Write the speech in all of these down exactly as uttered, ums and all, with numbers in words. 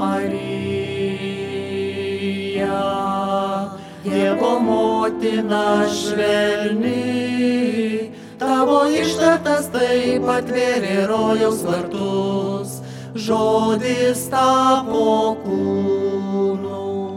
Marija, Dievo motina švelni, tavo ištartas taip atvėrė rojaus vartus, žodis tapo kūnu.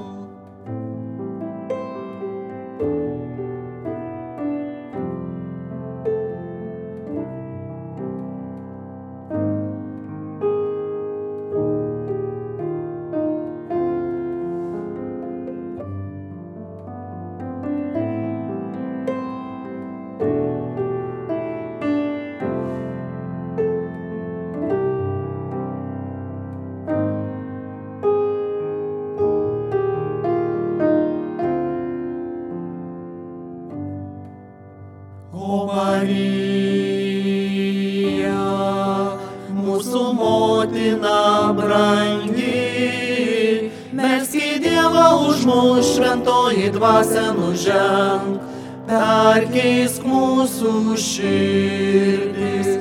O Marija, mūsų motina brangi, melski Dievą už mus, šventoji dvasia nuženk, perkeisk mūsų širdis.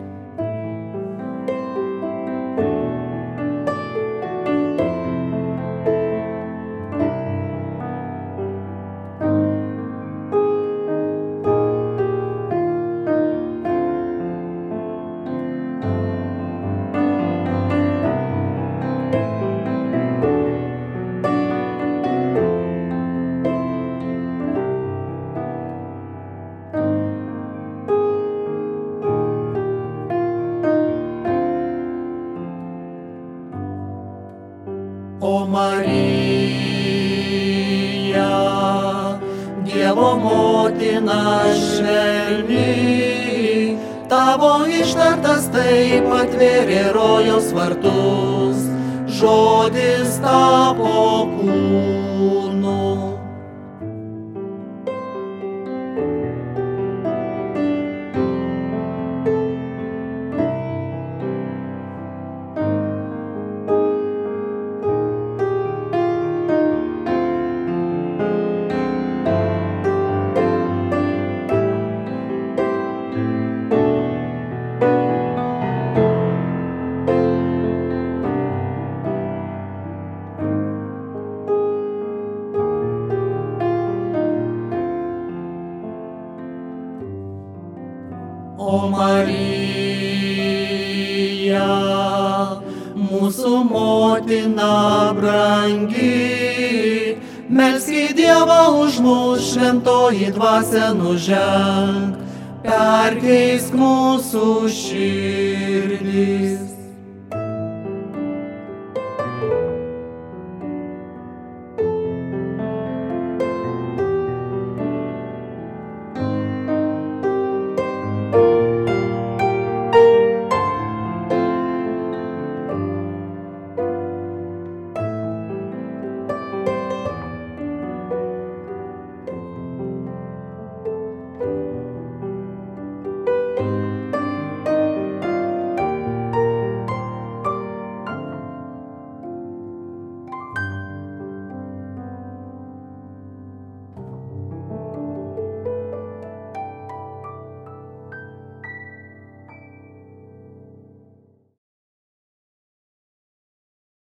O Marija, Dievo motina švelni, tavo ištartas taip atvėrė rojaus vartus, žodis tapo kūnu. O Marija, mūsų motina brangi, melski Dievą už mus, šventoji dvasia nuženk, perkeisk mūsų širdis.